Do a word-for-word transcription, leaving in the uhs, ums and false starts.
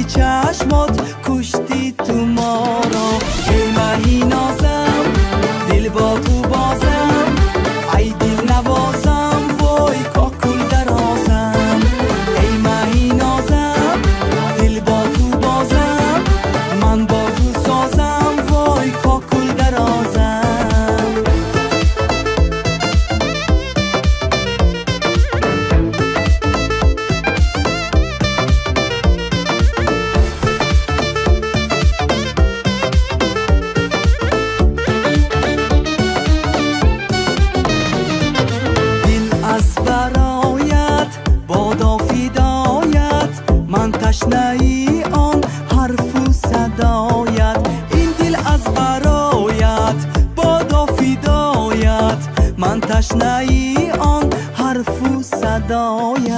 بی چشمات کشتی تو ما را. ای مهی نازم دل با تو بازم، ای دل نوازم وای کاکل درازم. ای مهی نازم دل با تو بازم، من با تو سازم وای کاکل درازم. تشنه‌ای آن حرف و صدایت، این دل از برایت بادا فدایت. من تشنه‌ای آن حرف و صدایت.